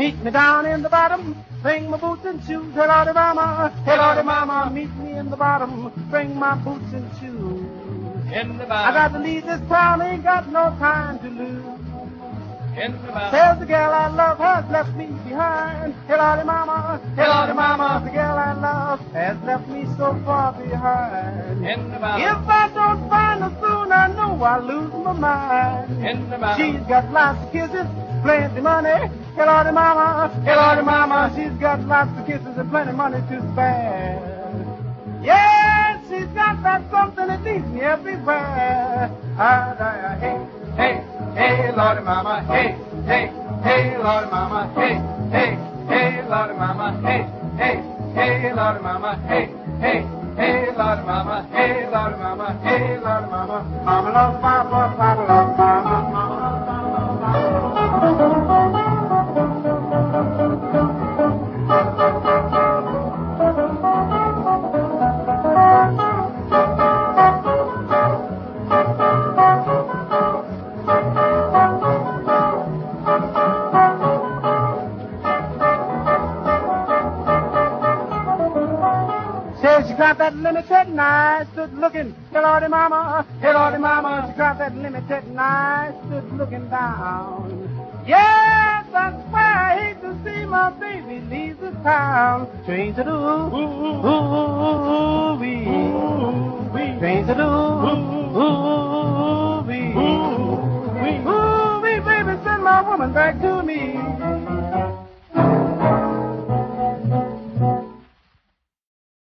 Meet me down in the bottom, bring my boots and shoes. Hey, Lordy Mama, meet me in the bottom, bring my boots and shoes. In the I bottom. got to leave this town, ain't got no time to lose. In the bottom. There's the girl I love has left me behind. Hey, Lordy Mama, the girl I love has left me so far behind. In the bottom. If I don't find her soon, I know I'll lose my mind. In the bottom. She's got lots of kisses, plenty money. Hey, Lordy Mama, she's got lots of kisses and plenty money to spare. Yes, she's got that something that leads me everywhere. Hey, Lordy Mama, hey, Lordy Mama, hey, Lordy Mama, hey, Lordy Mama, hey, Lordy Mama, hey, Lordy Mama, hey, Lordy Mama, Mama loves Papa, Papa loves Mama, Mama loves Papa. She got that limited and I stood looking. Hey, Lordy Mama, she got that limited and I stood looking down. Yes, I swear I hate to see my baby leave the town. Train to do, ooh-wee. Train to do, ooh-wee. Ooh-wee, baby, send my woman back to me.